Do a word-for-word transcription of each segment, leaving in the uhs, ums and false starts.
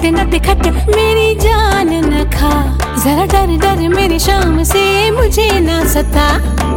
खट नट खट मेरी जान न खा, जरा डर डर मेरी शाम से मुझे ना सता।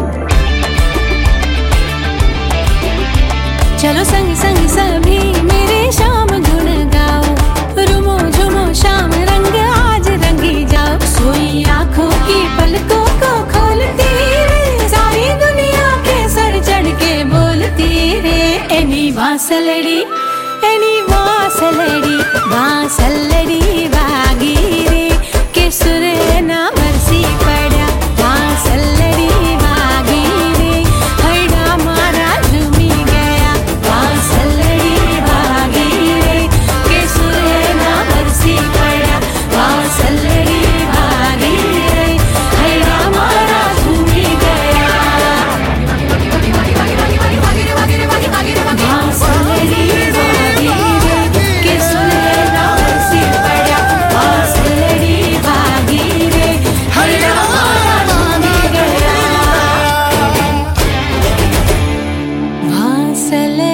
चलो संग संग सभी मेरे शाम गुन गाओ, रुमो झुमो शाम रंग आज रंगी जाओ। सोई आंखों की पलकों को खोलती रे, सारी दुनिया के सर चढ़ के बोलती रे। एनी बांसलड़ी एनी बांसलड़ी बांसलड़ी वागी रे, के सुरे ना बरसी पड़ा बांसलड़ी वागी रे। हड़ा मारा झूमी गया बांसलड़ी वागी रे, के सुरे ना बरसी पड़ा बांसलड़ी वागी रे। हड़ा मारा झूमी गया बांसलड़ी वागी रे, के सुरे ना बरसी पड़ा बांसलड़ी वागी रे। हड़ा मारा झूमी गया बांसलड़ी।